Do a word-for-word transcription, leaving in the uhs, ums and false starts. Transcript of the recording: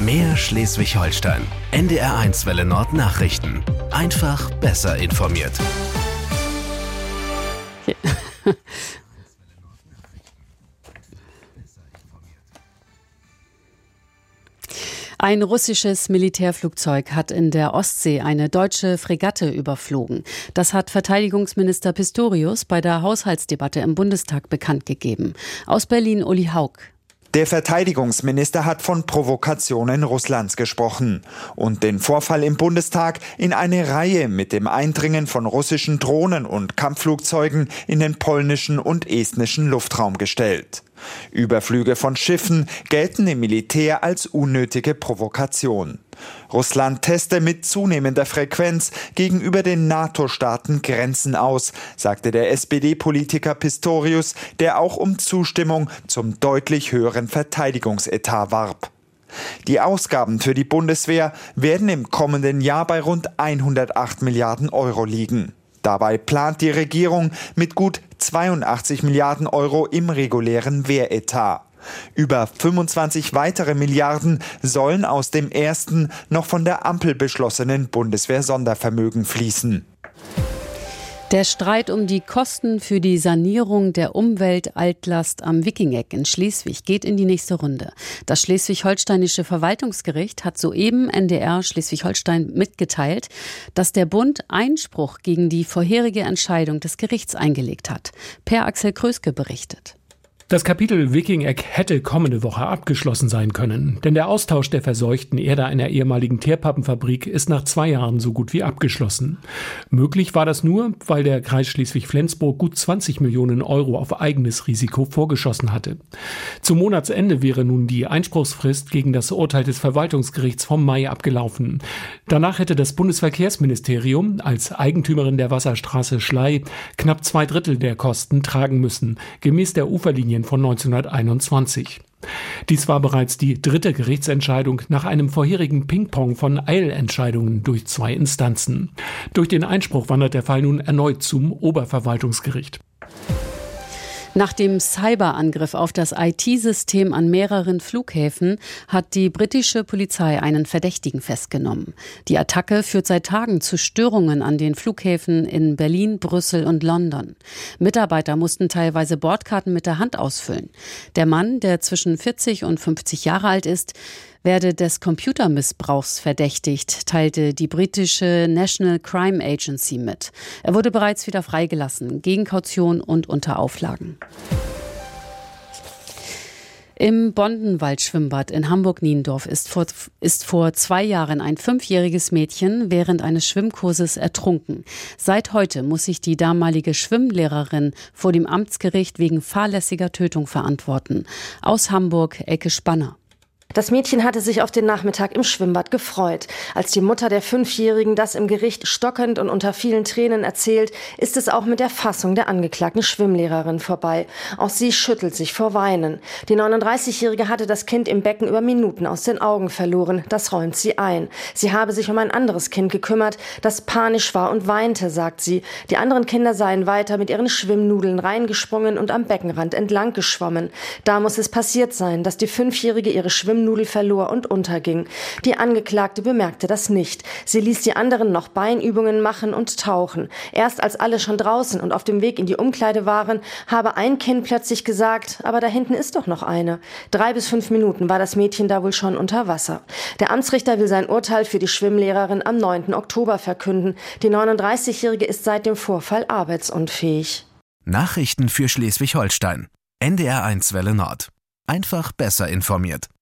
Mehr Schleswig-Holstein. N D R eins Welle Nord Nachrichten. Einfach besser informiert. Ein russisches Militärflugzeug hat in der Ostsee eine deutsche Fregatte überflogen. Das hat Verteidigungsminister Pistorius bei der Haushaltsdebatte im Bundestag bekannt gegeben. Aus Berlin Uli Haug. Der Verteidigungsminister hat von Provokationen Russlands gesprochen und den Vorfall im Bundestag in eine Reihe mit dem Eindringen von russischen Drohnen und Kampfflugzeugen in den polnischen und estnischen Luftraum gestellt. Überflüge von Schiffen gelten im Militär als unnötige Provokation. Russland teste mit zunehmender Frequenz gegenüber den NATO-Staaten Grenzen aus, sagte der S P D-Politiker Pistorius, der auch um Zustimmung zum deutlich höheren Verteidigungsetat warb. Die Ausgaben für die Bundeswehr werden im kommenden Jahr bei rund hundertacht Milliarden Euro liegen. Dabei plant die Regierung mit gut zweiundachtzig Milliarden Euro im regulären Wehretat. Über fünfundzwanzig weitere Milliarden sollen aus dem ersten, noch von der Ampel beschlossenen Bundeswehr-Sondervermögen fließen. Der Streit um die Kosten für die Sanierung der Umweltaltlast am Wikingeck in Schleswig geht in die nächste Runde. Das Schleswig-Holsteinische Verwaltungsgericht hat soeben N D R Schleswig-Holstein mitgeteilt, dass der Bund Einspruch gegen die vorherige Entscheidung des Gerichts eingelegt hat. Per Axel Kröske berichtet. Das Kapitel Wikingeck hätte kommende Woche abgeschlossen sein können, denn der Austausch der verseuchten Erde einer ehemaligen Teerpappenfabrik ist nach zwei Jahren so gut wie abgeschlossen. Möglich war das nur, weil der Kreis Schleswig-Flensburg gut zwanzig Millionen Euro auf eigenes Risiko vorgeschossen hatte. Zum Monatsende wäre nun die Einspruchsfrist gegen das Urteil des Verwaltungsgerichts vom Mai abgelaufen. Danach hätte das Bundesverkehrsministerium als Eigentümerin der Wasserstraße Schlei knapp zwei Drittel der Kosten tragen müssen, gemäß der Uferlinie von neunzehnhunderteinundzwanzig. Dies war bereits die dritte Gerichtsentscheidung nach einem vorherigen Ping-Pong von Eilentscheidungen durch zwei Instanzen. Durch den Einspruch wandert der Fall nun erneut zum Oberverwaltungsgericht. Nach dem Cyberangriff auf das I T-System an mehreren Flughäfen hat die britische Polizei einen Verdächtigen festgenommen. Die Attacke führt seit Tagen zu Störungen an den Flughäfen in Berlin, Brüssel und London. Mitarbeiter mussten teilweise Bordkarten mit der Hand ausfüllen. Der Mann, der zwischen vierzig und fünfzig Jahre alt ist, werde des Computermissbrauchs verdächtigt, teilte die britische National Crime Agency mit. Er wurde bereits wieder freigelassen, gegen Kaution und unter Auflagen. Im Bondenwald-Schwimmbad in Hamburg-Niendorf ist vor, ist vor zwei Jahren ein fünfjähriges Mädchen während eines Schwimmkurses ertrunken. Seit heute muss sich die damalige Schwimmlehrerin vor dem Amtsgericht wegen fahrlässiger Tötung verantworten. Aus Hamburg, Elke Spanner. Das Mädchen hatte sich auf den Nachmittag im Schwimmbad gefreut. Als die Mutter der Fünfjährigen das im Gericht stockend und unter vielen Tränen erzählt, ist es auch mit der Fassung der angeklagten Schwimmlehrerin vorbei. Auch sie schüttelt sich vor Weinen. Die neununddreißigjährige hatte das Kind im Becken über Minuten aus den Augen verloren. Das räumt sie ein. Sie habe sich um ein anderes Kind gekümmert, das panisch war und weinte, sagt sie. Die anderen Kinder seien weiter mit ihren Schwimmnudeln reingesprungen und am Beckenrand entlang geschwommen. Da muss es passiert sein, dass die Fünfjährige ihre Schwimmnudeln Nudel verlor und unterging. Die Angeklagte bemerkte das nicht. Sie ließ die anderen noch Beinübungen machen und tauchen. Erst als alle schon draußen und auf dem Weg in die Umkleide waren, habe ein Kind plötzlich gesagt, aber da hinten ist doch noch eine. Drei bis fünf Minuten war das Mädchen da wohl schon unter Wasser. Der Amtsrichter will sein Urteil für die Schwimmlehrerin am neunten Oktober verkünden. Die neununddreißigjährige ist seit dem Vorfall arbeitsunfähig. Nachrichten für Schleswig-Holstein. N D R eins Welle Nord. Einfach besser informiert.